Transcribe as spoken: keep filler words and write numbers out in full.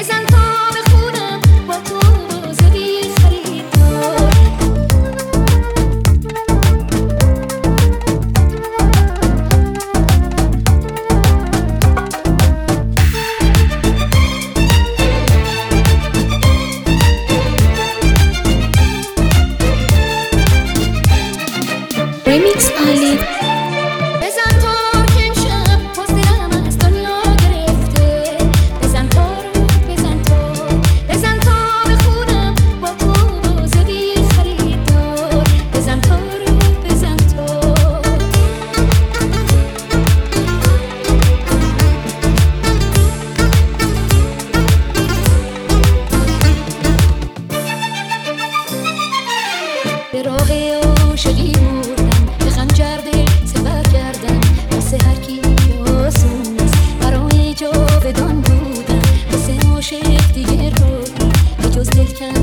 Remix Ali. بزن تار که امشب باز دلم از دنیا گرفته. بزن تار بزن تار بزن تا بخونم با تو زدی خریدار. بزن تار بزن تار به راه عاشقی بردم، به خنجر دل سپر کردم. واسه هر کی آسون است برای جاودان بودم. واسه عاشق دیگه رو به جز دل کن